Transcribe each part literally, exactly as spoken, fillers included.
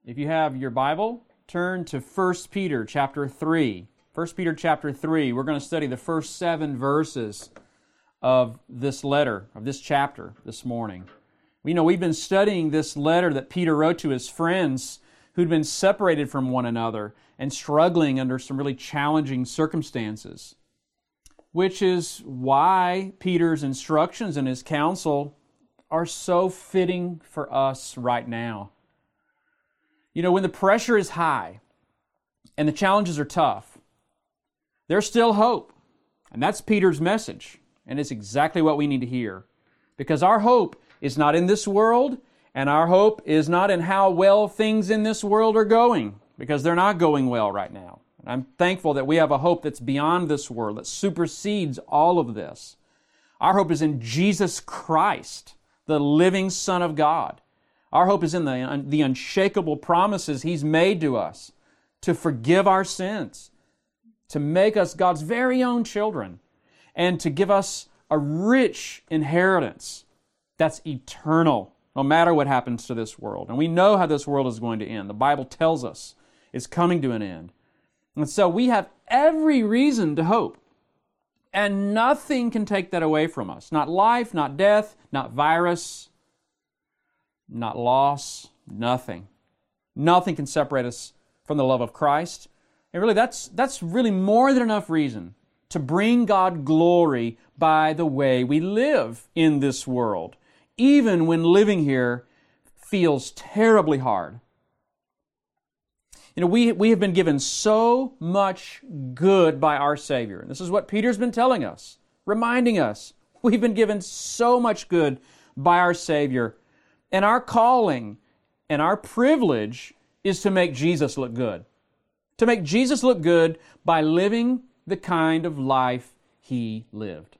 If you have your Bible, turn to First Peter chapter three. First Peter chapter three, we're going to study the first seven verses of this letter, of this chapter this morning. You know, we've been studying this letter that Peter wrote to his friends who'd been separated from one another and struggling under some really challenging circumstances, which is why Peter's instructions and his counsel are so fitting for us right now. You know, when the pressure is high and the challenges are tough, there's still hope. And that's Peter's message. And it's exactly what we need to hear. Because our hope is not in this world, and our hope is not in how well things in this world are going, because they're not going well right now. And I'm thankful that we have a hope that's beyond this world, that supersedes all of this. Our hope is in Jesus Christ, the living Son of God. Our hope is in the, the unshakable promises He's made to us to forgive our sins, to make us God's very own children, and to give us a rich inheritance that's eternal, no matter what happens to this world. And we know how this world is going to end. The Bible tells us it's coming to an end. And so we have every reason to hope. And nothing can take that away from us. Not life, not death, not virus, not loss, nothing. Nothing can separate us from the love of Christ. And really, that's, that's really more than enough reason to bring God glory by the way we live in this world, even when living here feels terribly hard. You know, we, we have been given so much good by our Savior. And this is what Peter's been telling us, reminding us. We've been given so much good by our Savior. And our calling and our privilege is to make Jesus look good. To make Jesus look good by living the kind of life He lived.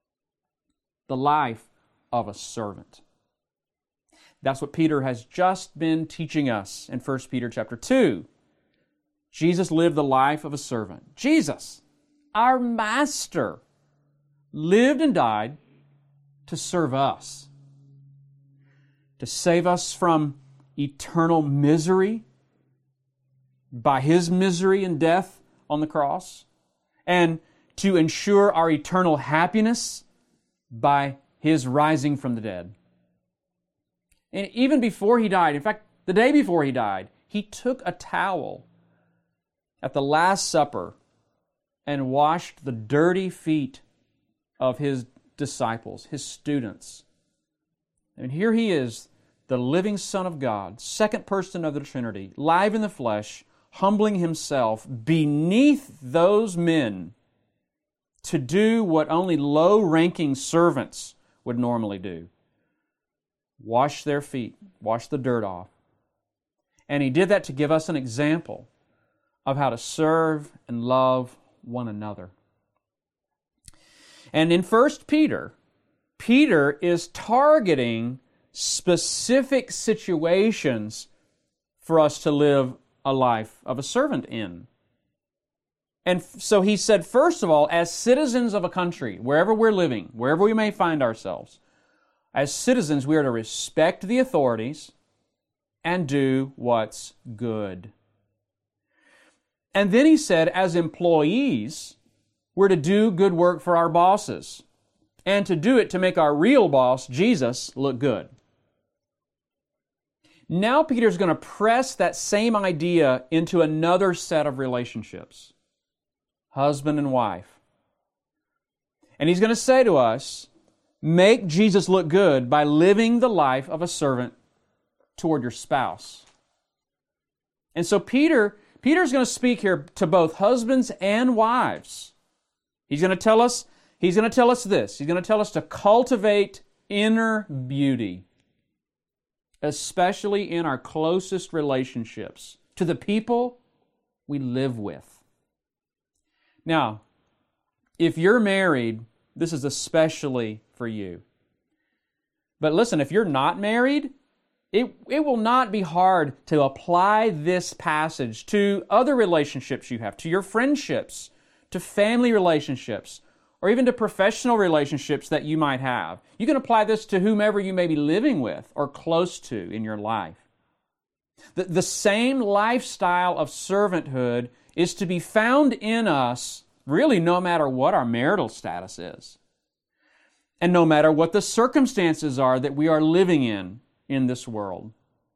The life of a servant. That's what Peter has just been teaching us in First Peter chapter two. Jesus lived the life of a servant. Jesus, our Master, lived and died to serve us, to save us from eternal misery by His misery and death on the cross, and to ensure our eternal happiness by His rising from the dead. And even before He died, in fact, the day before He died, He took a towel at the Last Supper and washed the dirty feet of His disciples, His students. And here He is, the living Son of God, second person of the Trinity, live in the flesh, humbling Himself beneath those men to do what only low-ranking servants would normally do. Wash their feet, wash the dirt off. And He did that to give us an example of how to serve and love one another. And in First Peter, Peter is targeting specific situations for us to live a life of a servant in. And so he said, first of all, as citizens of a country, wherever we're living, wherever we may find ourselves, as citizens we are to respect the authorities and do what's good. And then he said, as employees, we're to do good work for our bosses, and to do it to make our real boss, Jesus, look good. Now Peter's going to press that same idea into another set of relationships, husband and wife. And he's going to say to us, make Jesus look good by living the life of a servant toward your spouse. And so Peter, Peter's going to speak here to both husbands and wives. He's going to tell us, he's going to tell us this. He's going to tell us to cultivate inner beauty, especially in our closest relationships, to the people we live with. Now, if you're married, this is especially for you. But listen, if you're not married, it, it will not be hard to apply this passage to other relationships you have, to your friendships, to family relationships, or even to professional relationships that you might have. You can apply this to whomever you may be living with or close to in your life. The, the same lifestyle of servanthood is to be found in us, really no matter what our marital status is, and no matter what the circumstances are that we are living in in this world.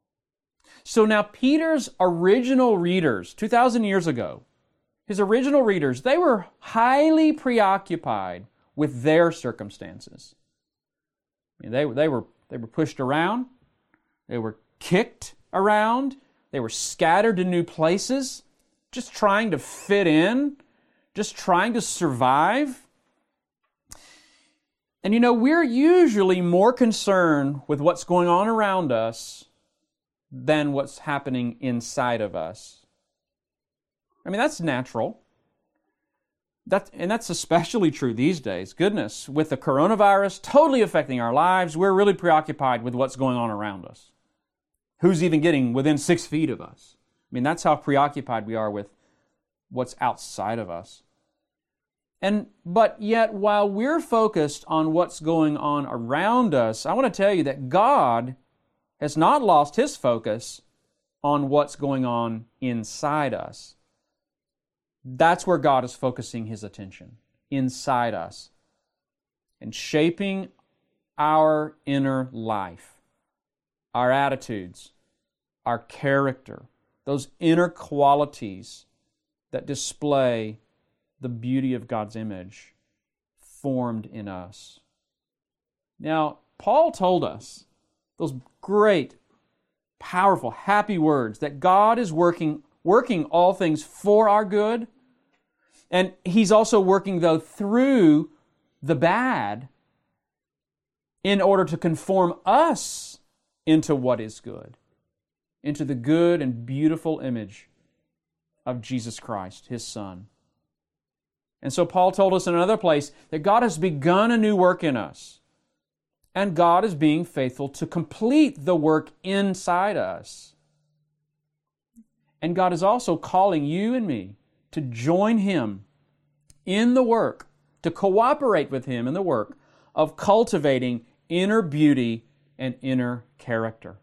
So now Peter's original readers, two thousand years ago, his original readers, they were highly preoccupied with their circumstances. I mean, they, they, were, they were pushed around, they were kicked around, they were scattered to new places, just trying to fit in, just trying to survive. And you know, we're usually more concerned with what's going on around us than what's happening inside of us. I mean, that's natural. That, and that's especially true these days. Goodness, with the coronavirus totally affecting our lives, we're really preoccupied with what's going on around us. Who's even getting within six feet of us? I mean, that's how preoccupied we are with what's outside of us. And but yet, while we're focused on what's going on around us, I want to tell you that God has not lost His focus on what's going on inside us. That's where God is focusing His attention, inside us, and shaping our inner life, our attitudes, our character, those inner qualities that display the beauty of God's image formed in us. Now, Paul told us those great, powerful, happy words that God is working, working all things for our good, and He's also working, though, through the bad in order to conform us into what is good, into the good and beautiful image of Jesus Christ, His Son. And so Paul told us in another place that God has begun a new work in us, and God is being faithful to complete the work inside us. And God is also calling you and me to join Him in the work, to cooperate with Him in the work of cultivating inner beauty and inner character.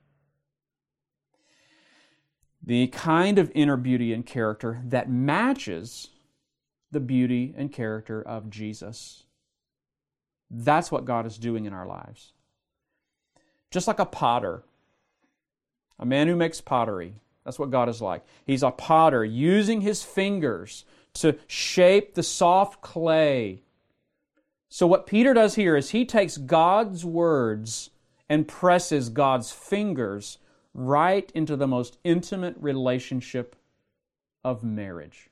The kind of inner beauty and character that matches the beauty and character of Jesus. That's what God is doing in our lives. Just like a potter, a man who makes pottery, that's what God is like. He's a potter using his fingers to shape the soft clay. So what Peter does here is he takes God's words and presses God's fingers right into the most intimate relationship of marriage.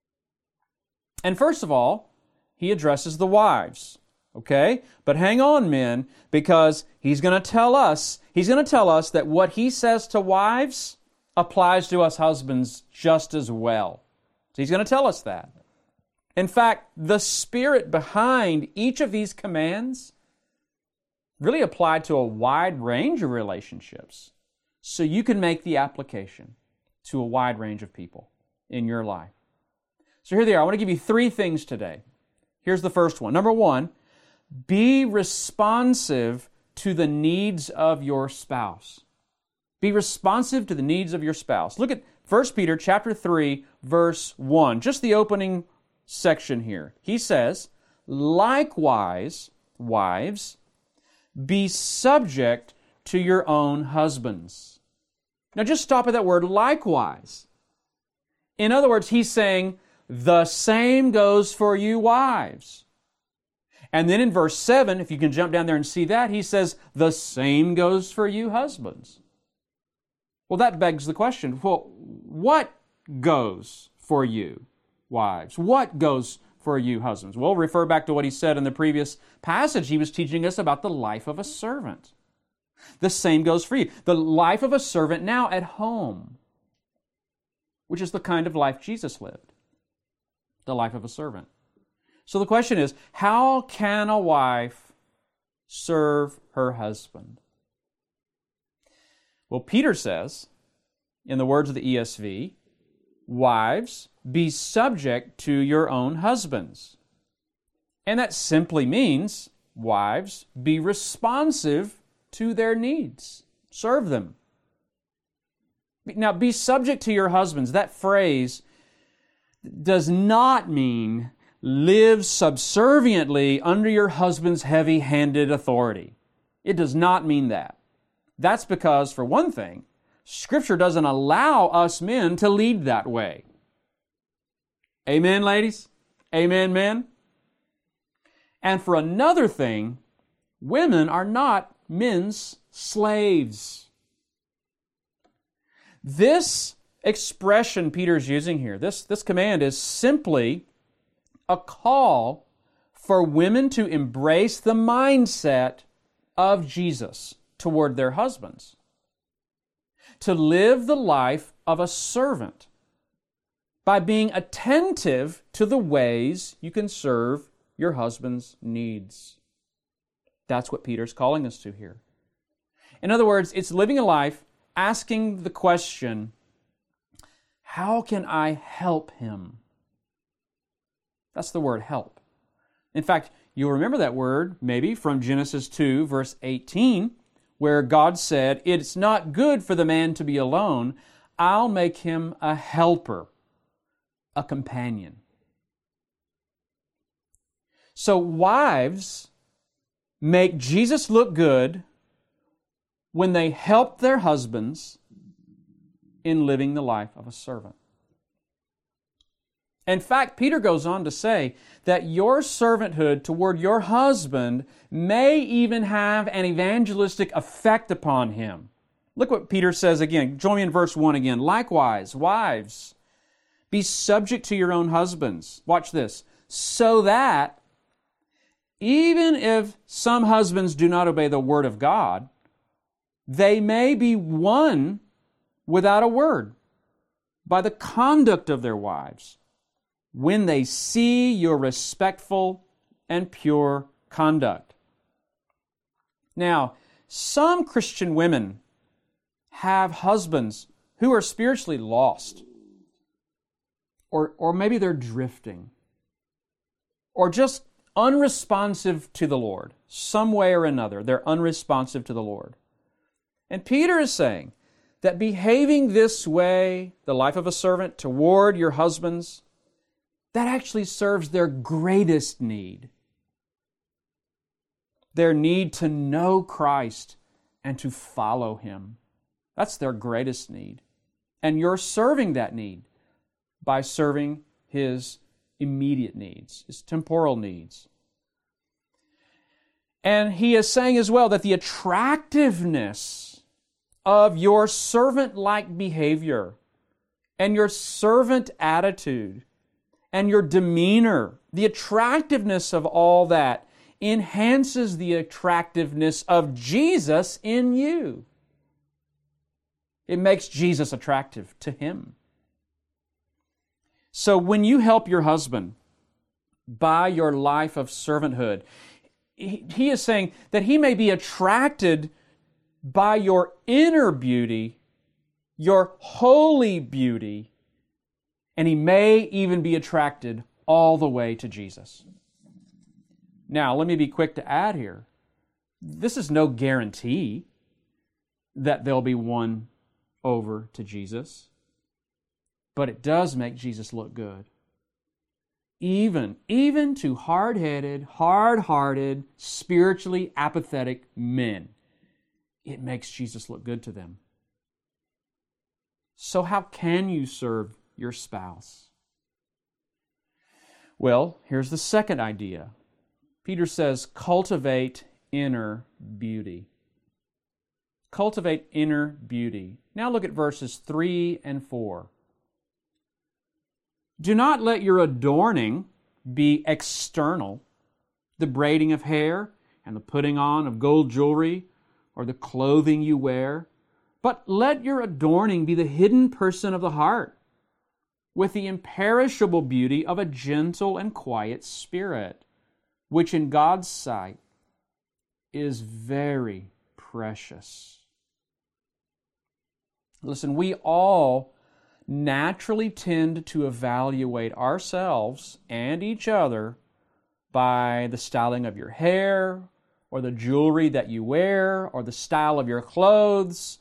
And first of all, he addresses the wives. Okay? But hang on, men, because he's going to tell us, he's going to tell us that what he says to wives applies to us husbands just as well. So he's going to tell us that. In fact, the spirit behind each of these commands really applied to a wide range of relationships. So you can make the application to a wide range of people in your life. So here they are. I want to give you three things today. Here's the first one. Number one, be responsive to the needs of your spouse. Be responsive to the needs of your spouse. Look at First Peter chapter three, verse one, just the opening section here. He says, "Likewise, wives, be subject to your own husbands." Now just stop at that word, likewise. In other words, he's saying, the same goes for you wives. And then in verse seven, if you can jump down there and see that, he says, the same goes for you husbands. Well, that begs the question, well, what goes for you wives? What goes for you husbands? Well, refer back to what he said in the previous passage. He was teaching us about the life of a servant. The same goes for you. The life of a servant now at home, which is the kind of life Jesus lived. The life of a servant. So the question is, how can a wife serve her husband? Well, Peter says, in the words of the E S V, wives, be subject to your own husbands. And that simply means, wives, be responsive to their needs. Serve them. Now, be subject to your husbands. That phrase does not mean live subserviently under your husband's heavy-handed authority. It does not mean that. That's because, for one thing, Scripture doesn't allow us men to lead that way. Amen, ladies? Amen, men? And for another thing, women are not men's slaves. This expression Peter's using here, this, this command is simply a call for women to embrace the mindset of Jesus toward their husbands, to live the life of a servant by being attentive to the ways you can serve your husband's needs. That's what Peter's calling us to here. In other words, it's living a life asking the question, how can I help him? That's the word help. In fact, you'll remember that word maybe from Genesis two, verse eighteen, where God said, it's not good for the man to be alone. I'll make him a helper, a companion. So wives make Jesus look good when they help their husbands in living the life of a servant. In fact, Peter goes on to say that your servanthood toward your husband may even have an evangelistic effect upon him. Look what Peter says again. Join me in verse one again. Likewise, wives, be subject to your own husbands. Watch this. So that even if some husbands do not obey the word of God, they may be won without a word by the conduct of their wives, when they see your respectful and pure conduct. Now, some Christian women have husbands who are spiritually lost, or, or maybe they're drifting, or just unresponsive to the Lord. Some way or another, they're unresponsive to the Lord. And Peter is saying that behaving this way, the life of a servant, toward your husbands, that actually serves their greatest need. Their need to know Christ and to follow Him. That's their greatest need. And you're serving that need by serving His immediate needs, His temporal needs. And he is saying as well that the attractiveness of your servant-like behavior and your servant attitude and your demeanor, the attractiveness of all that enhances the attractiveness of Jesus in you. It makes Jesus attractive to him. So when you help your husband by your life of servanthood, he, he is saying that he may be attracted by your inner beauty, your holy beauty, and he may even be attracted all the way to Jesus. Now, let me be quick to add here. This is no guarantee that they'll be won over to Jesus, but it does make Jesus look good. Even, even to hard-headed, hard-hearted, spiritually apathetic men, it makes Jesus look good to them. So how can you serve your spouse? Well, here's the second idea. Peter says, cultivate inner beauty. Cultivate inner beauty. Now look at verses three and four. Do not let your adorning be external, the braiding of hair and the putting on of gold jewelry or the clothing you wear, but let your adorning be the hidden person of the heart, with the imperishable beauty of a gentle and quiet spirit, which in God's sight is very precious. Listen, we all naturally tend to evaluate ourselves and each other by the styling of your hair, or the jewelry that you wear, or the style of your clothes,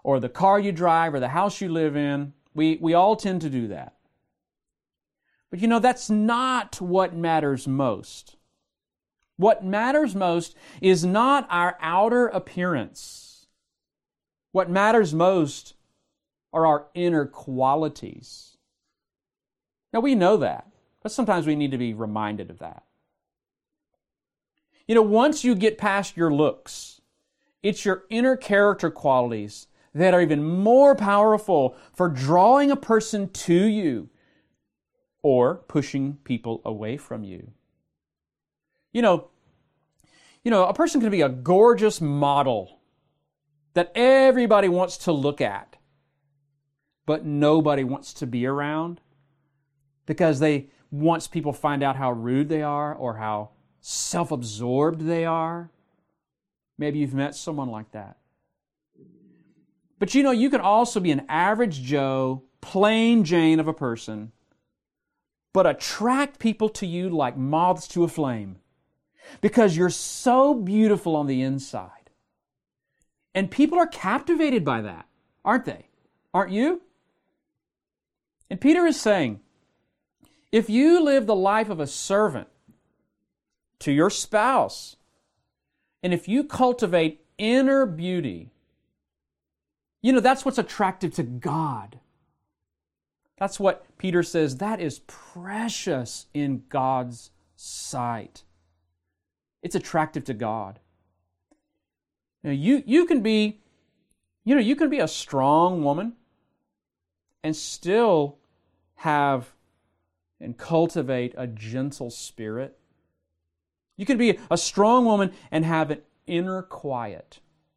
or the car you drive or the house you live in. We, we all tend to do that. But you know, that's not what matters most. What matters most is not our outer appearance. What matters most are our inner qualities. Now, we know that, but sometimes we need to be reminded of that. You know, once you get past your looks, it's your inner character qualities that are even more powerful for drawing a person to you or pushing people away from you. You know, you know, a person can be a gorgeous model that everybody wants to look at, but nobody wants to be around because they once people find out how rude they are or how self-absorbed they are. Maybe you've met someone like that. But you know, you can also be an average Joe, plain Jane of a person, but attract people to you like moths to a flame because you're so beautiful on the inside. And people are captivated by that, aren't they? Aren't you? And Peter is saying, if you live the life of a servant to your spouse, and if you cultivate inner beauty, you know, that's what's attractive to God. That's what Peter says, that is precious in God's sight. It's attractive to God. Now, you, you can be, you know, you can be a strong woman and still have and cultivate a gentle spirit. You can be a strong woman and have an inner quiet.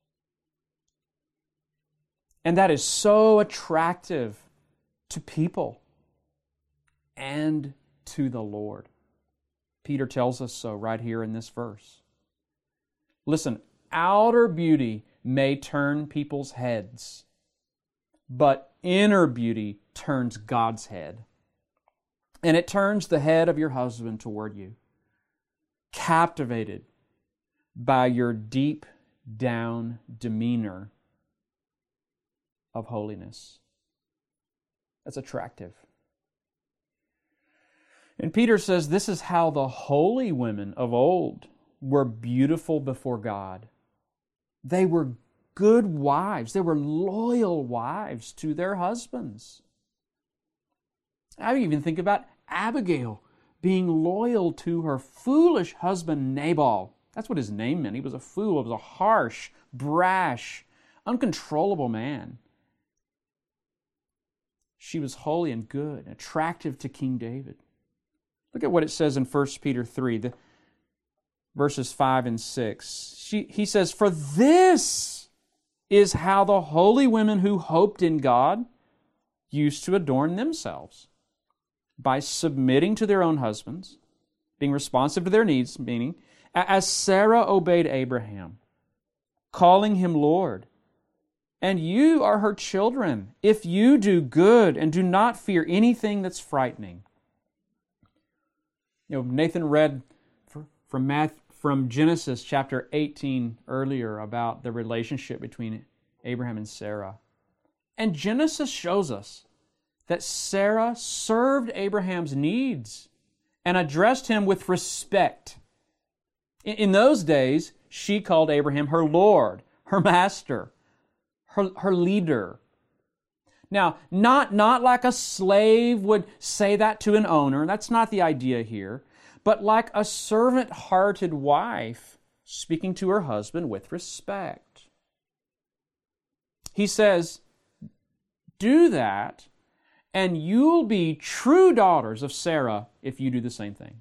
And that is so attractive to people and to the Lord. Peter tells us so right here in this verse. Listen, outer beauty may turn people's heads, but inner beauty turns God's head. And it turns the head of your husband toward you, captivated by your deep down demeanor of holiness. That's attractive. And Peter says this is how the holy women of old were beautiful before God. They were good wives. They were loyal wives to their husbands. I even think about Abigail being loyal to her foolish husband Nabal. That's what his name meant. He was a fool. He was a harsh, brash, uncontrollable man. She was holy and good, attractive to King David. Look at what it says in First Peter three, the, verses five and six. She, he says, "For this is how the holy women who hoped in God used to adorn themselves, by submitting to their own husbands, being responsive to their needs," meaning, as Sarah obeyed Abraham, calling him Lord. "And you are her children, if you do good and do not fear anything that's frightening." You know, Nathan read from Math, from Genesis chapter eighteen earlier about the relationship between Abraham and Sarah. And Genesis shows us that Sarah served Abraham's needs and addressed him with respect. In those days, she called Abraham her Lord, her master, her, her leader. Now, not, not like a slave would say that to an owner. That's not the idea here. But like a servant-hearted wife speaking to her husband with respect. He says, do that, and you'll be true daughters of Sarah if you do the same thing.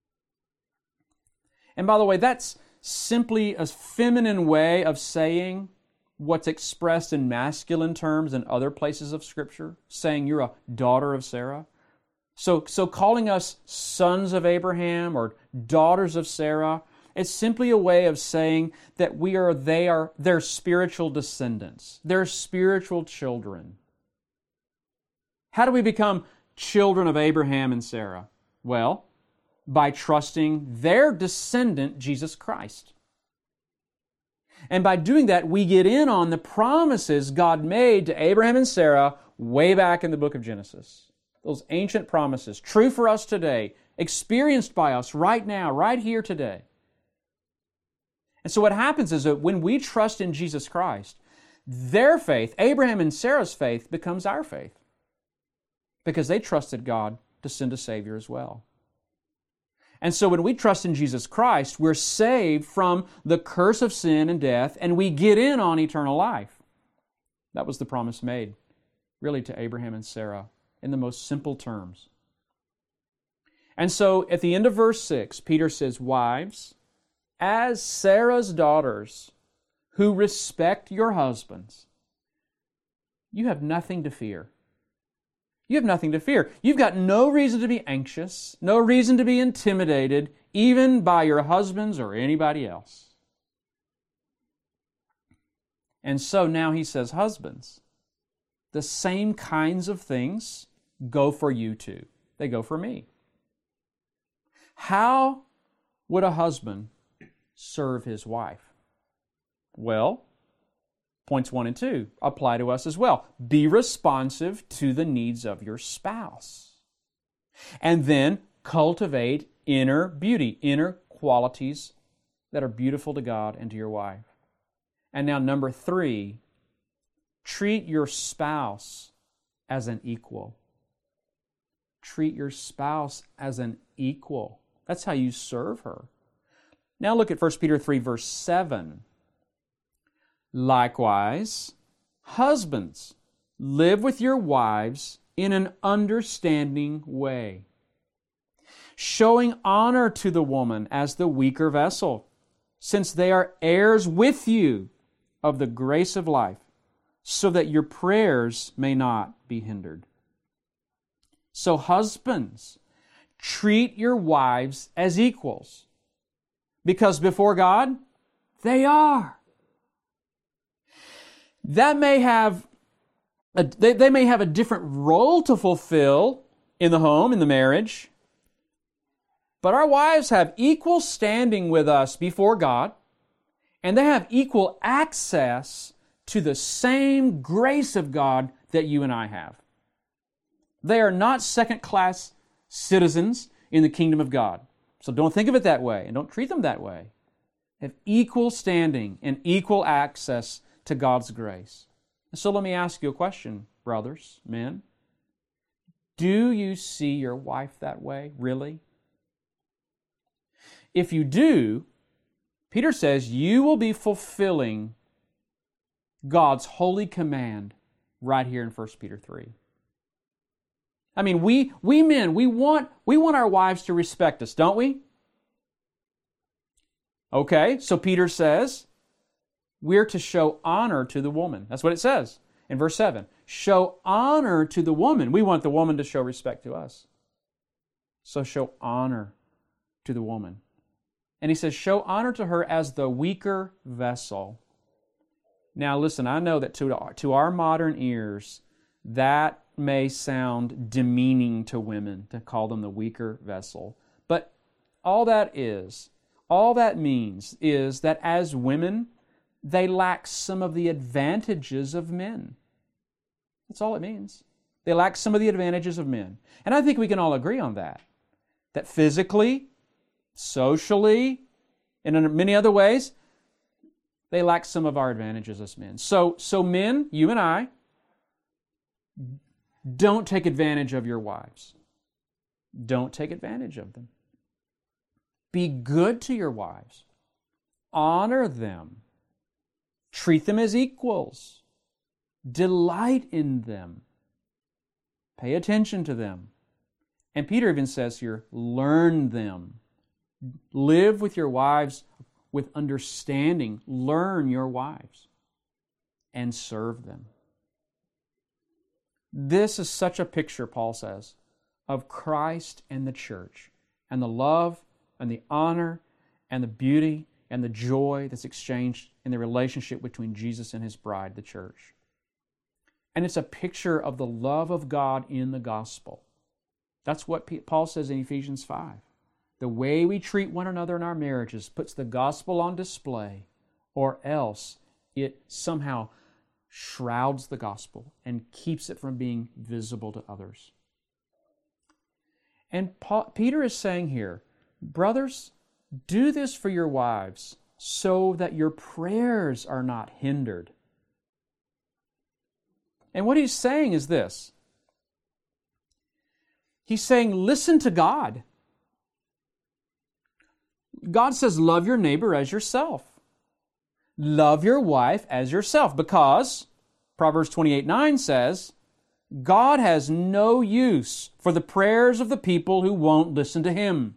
And by the way, that's simply a feminine way of saying what's expressed in masculine terms in other places of Scripture, saying you're a daughter of Sarah. So, so calling us sons of Abraham or daughters of Sarah, it's simply a way of saying that we are, they are their spiritual descendants, their spiritual children. How do we become children of Abraham and Sarah? Well, by trusting their descendant, Jesus Christ. And by doing that, we get in on the promises God made to Abraham and Sarah way back in the book of Genesis. Those ancient promises, true for us today, experienced by us right now, right here today. And so what happens is that when we trust in Jesus Christ, their faith, Abraham and Sarah's faith, becomes our faith. Because they trusted God to send a Savior as well. And so when we trust in Jesus Christ, we're saved from the curse of sin and death, and we get in on eternal life. That was the promise made, really, to Abraham and Sarah in the most simple terms. And so at the end of verse six, Peter says, "Wives, as Sarah's daughters, who respect your husbands, you have nothing to fear." You have nothing to fear. You've got no reason to be anxious, no reason to be intimidated, even by your husbands or anybody else. And so now he says, husbands, the same kinds of things go for you too. They go for me. How would a husband serve his wife? Well, points one and two apply to us as well. Be responsive to the needs of your spouse. And then cultivate inner beauty, inner qualities that are beautiful to God and to your wife. And now number three, treat your spouse as an equal. Treat your spouse as an equal. That's how you serve her. Now look at First Peter three, verse seven. Likewise, husbands, live with your wives in an understanding way, showing honor to the woman as the weaker vessel, since they are heirs with you of the grace of life, so that your prayers may not be hindered. So husbands, treat your wives as equals, because before God, they are. That may have a, they, they may have a different role to fulfill in the home, in the marriage, but our wives have equal standing with us before God, and they have equal access to the same grace of God that you and I have. They are not second-class citizens in the kingdom of God. So don't think of it that way, and don't treat them that way. They have equal standing and equal access to God's grace. So let me ask you a question, brothers, men. Do you see your wife that way, really? If you do, Peter says you will be fulfilling God's holy command right here in First Peter three. I mean, we we men, we want we want our wives to respect us, don't we? Okay, so Peter says we're to show honor to the woman. That's what it says in verse seven. Show honor to the woman. We want the woman to show respect to us. So show honor to the woman. And he says, show honor to her as the weaker vessel. Now listen, I know that to, to our modern ears, that may sound demeaning to women to call them the weaker vessel. But all that is, all that means is that as women, they lack some of the advantages of men. That's all it means. They lack some of the advantages of men. And I think we can all agree on that. That physically, socially, and in many other ways, they lack some of our advantages as men. So, so men, you and I, don't take advantage of your wives. Don't take advantage of them. Be good to your wives. Honor them. Treat them as equals. Delight in them. Pay attention to them. And Peter even says here, learn them. Live with your wives with understanding. Learn your wives and serve them. This is such a picture, Paul says, of Christ and the church, and the love and the honor and the beauty and the joy that's exchanged in the relationship between Jesus and His bride, the church. And it's a picture of the love of God in the gospel. That's what Paul says in Ephesians five. The way we treat one another in our marriages puts the gospel on display or else it somehow shrouds the gospel and keeps it from being visible to others. And Paul, Peter is saying here, brothers, do this for your wives so that your prayers are not hindered. And what he's saying is this. He's saying, listen to God. God says, love your neighbor as yourself. Love your wife as yourself, because Proverbs twenty-eight nine says, God has no use for the prayers of the people who won't listen to Him.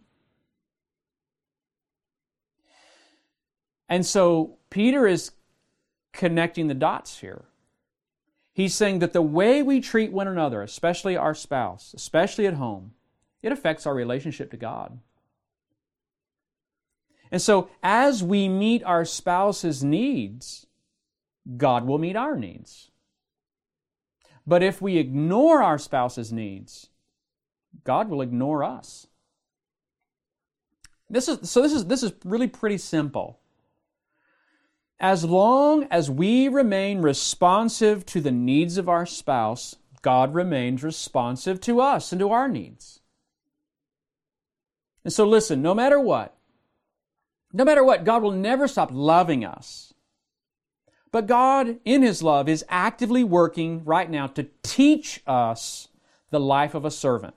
And so Peter is connecting the dots here. He's saying that the way we treat one another, especially our spouse, especially at home, it affects our relationship to God. And so as we meet our spouse's needs, God will meet our needs. But if we ignore our spouse's needs, God will ignore us. This is so this is this is really pretty simple. As long as we remain responsive to the needs of our spouse, God remains responsive to us and to our needs. And so listen, no matter what, no matter what, God will never stop loving us. But God, in His love, is actively working right now to teach us the life of a servant.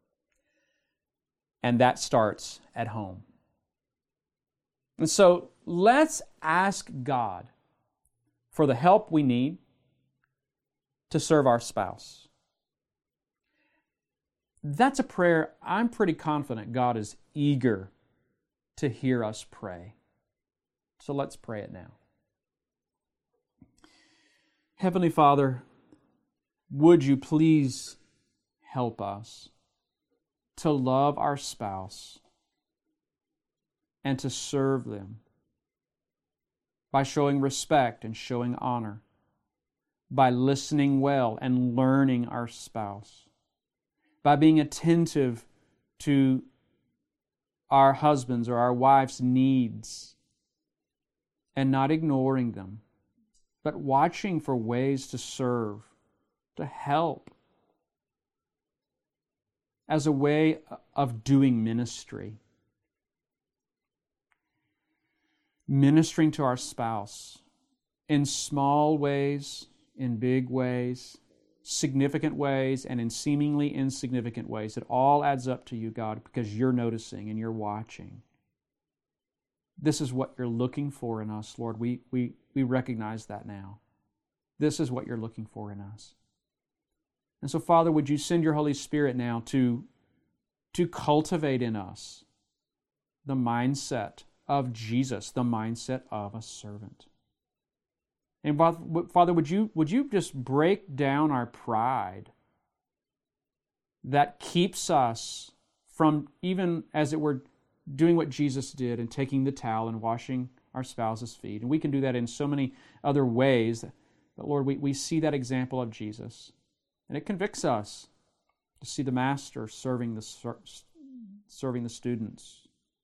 And that starts at home. And so let's ask God for the help we need to serve our spouse. That's a prayer I'm pretty confident God is eager to hear us pray. So let's pray it now. Heavenly Father, would you please help us to love our spouse and to serve them by showing respect and showing honor, by listening well and learning our spouse, by being attentive to our husbands' or our wives' needs and not ignoring them, but watching for ways to serve, to help, as a way of doing ministry. Ministering to our spouse in small ways, in big ways, significant ways, and in seemingly insignificant ways. It all adds up to you, God, because you're noticing and you're watching. This is what you're looking for in us, Lord. We, we, we recognize that now. This is what you're looking for in us. And so, Father, would you send your Holy Spirit now to, to cultivate in us the mindset of Jesus, the mindset of a servant. And Father, would you, would you just break down our pride that keeps us from, even as it were, doing what Jesus did and taking the towel and washing our spouse's feet. And we can do that in so many other ways. But Lord, we, we see that example of Jesus. And it convicts us to see the master serving the, serving the students.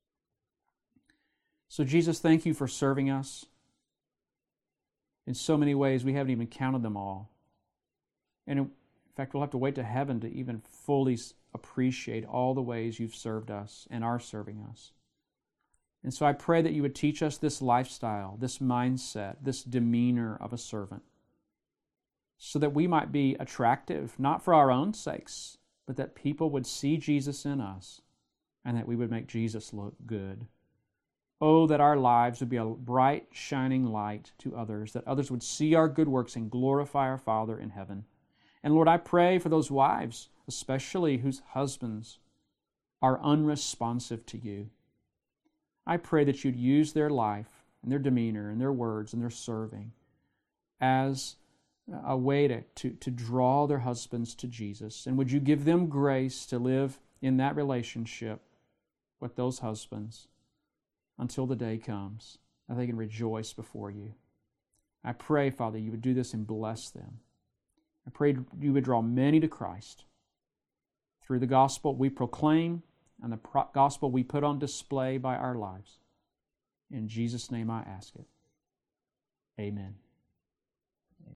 So Jesus, thank you for serving us in so many ways. We haven't even counted them all. And in fact, we'll have to wait to heaven to even fully appreciate all the ways you've served us and are serving us. And so I pray that you would teach us this lifestyle, this mindset, this demeanor of a servant, so that we might be attractive, not for our own sakes, but that people would see Jesus in us and that we would make Jesus look good. Oh, that our lives would be a bright, shining light to others, that others would see our good works and glorify our Father in heaven. And Lord, I pray for those wives, especially whose husbands are unresponsive to you. I pray that you'd use their life and their demeanor and their words and their serving as a way to, to, to draw their husbands to Jesus. And would you give them grace to live in that relationship with those husbands until the day comes that they can rejoice before you. I pray, Father, you would do this and bless them. I pray you would draw many to Christ through the gospel we proclaim and the pro- gospel we put on display by our lives. In Jesus' name I ask it. Amen.